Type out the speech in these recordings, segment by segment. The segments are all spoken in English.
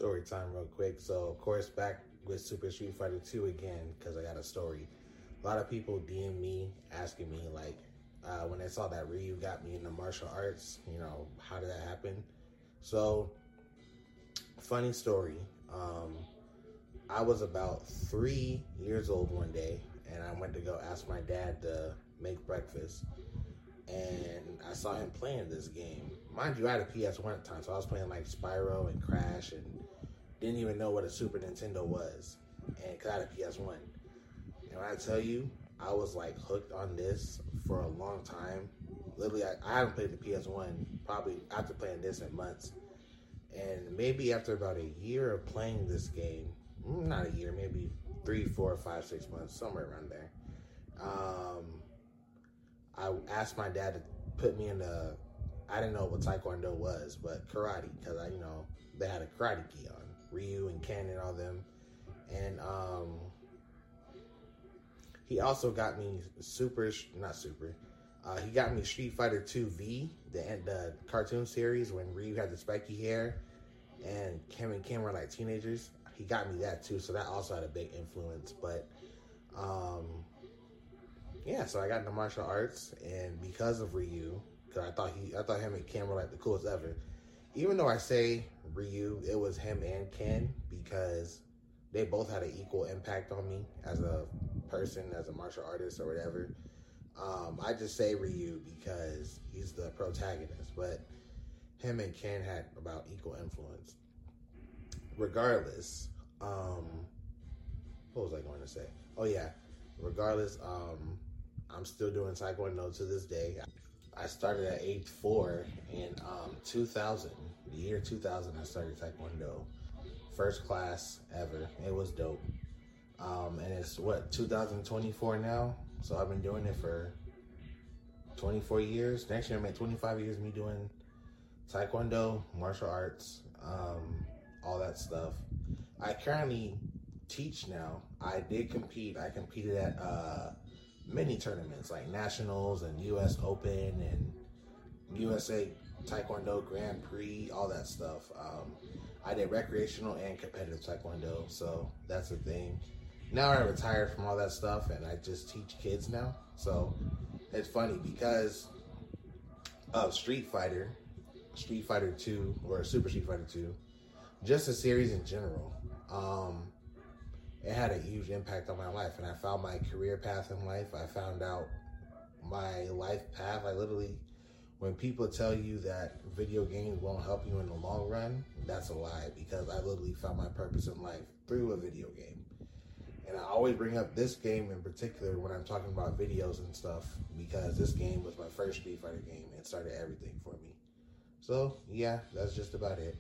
Story time real quick. So, of course, back with Super Street Fighter 2 again, because I got a story. A lot of people DM me, asking me, like, when they saw that Ryu got me into martial arts, you know, how did that happen? So, funny story. I was about 3 years old one day, and I went to go ask my dad to make breakfast. And I saw him playing this game. Mind you, I had a PS1 at the time, so I was playing like Spyro and Crash and didn't even know what a Super Nintendo was. And because I had a PS1. And when I tell you, I was like hooked on this for a long time. Literally, I haven't played the PS1 probably after playing this in months. And maybe after about a year of playing this game, not a year, maybe 3, 4, 5, 6 months, somewhere around there. I asked my dad to put me into, I didn't know what Taekwondo was, but karate, because they had a karate gi on, Ryu and Ken and all them. And he also got me he got me Street Fighter 2 V, the cartoon series when Ryu had the spiky hair and Ken and Ken were like teenagers. He got me that too, so that also had a big influence. But yeah, so I got into martial arts, and because of Ryu, because I thought him and Ken were like the coolest ever. Even though I say Ryu, it was him and Ken because they both had an equal impact on me as a person, as a martial artist or whatever. I just say Ryu because he's the protagonist, but him and Ken had about equal influence. Regardless, what was I going to say? Oh yeah, regardless, I'm still doing Taekwondo to this day. I started at age 4 in 2000, the year 2000. I started Taekwondo, first class ever. It was dope. And it's 2024 now. So I've been doing it for 24 years. Next year, I'm at 25 years of me doing Taekwondo, martial arts, all that stuff. I currently teach now. I did compete. I competed at many tournaments like Nationals and US Open and USA Taekwondo Grand Prix, all that stuff. I did recreational and competitive Taekwondo, so that's the thing. Now I retired from all that stuff and I just teach kids now. So it's funny because of Street Fighter 2 or Super Street Fighter 2, just the series in general. It had a huge impact on my life, and I found my career path in life. I found out my life path. I literally, when people tell you that video games won't help you in the long run, that's a lie, because I literally found my purpose in life through a video game. And I always bring up this game in particular when I'm talking about videos and stuff, because this game was my first Street Fighter game and started everything for me. So yeah, that's just about it.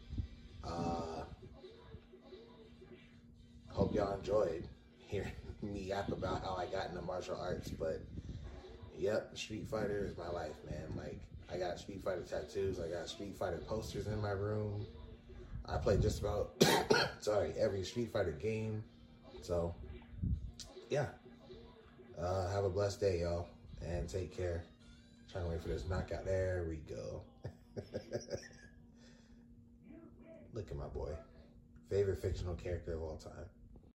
Hope y'all enjoyed hearing me yap about how I got into martial arts, but yep, Street Fighter is my life, man. Like, I got Street Fighter tattoos, I got Street Fighter posters in my room. I play just about, every Street Fighter game. So, yeah. Have a blessed day, y'all, and take care. Trying to wait for this knockout. There we go. Look at my boy. Favorite fictional character of all time.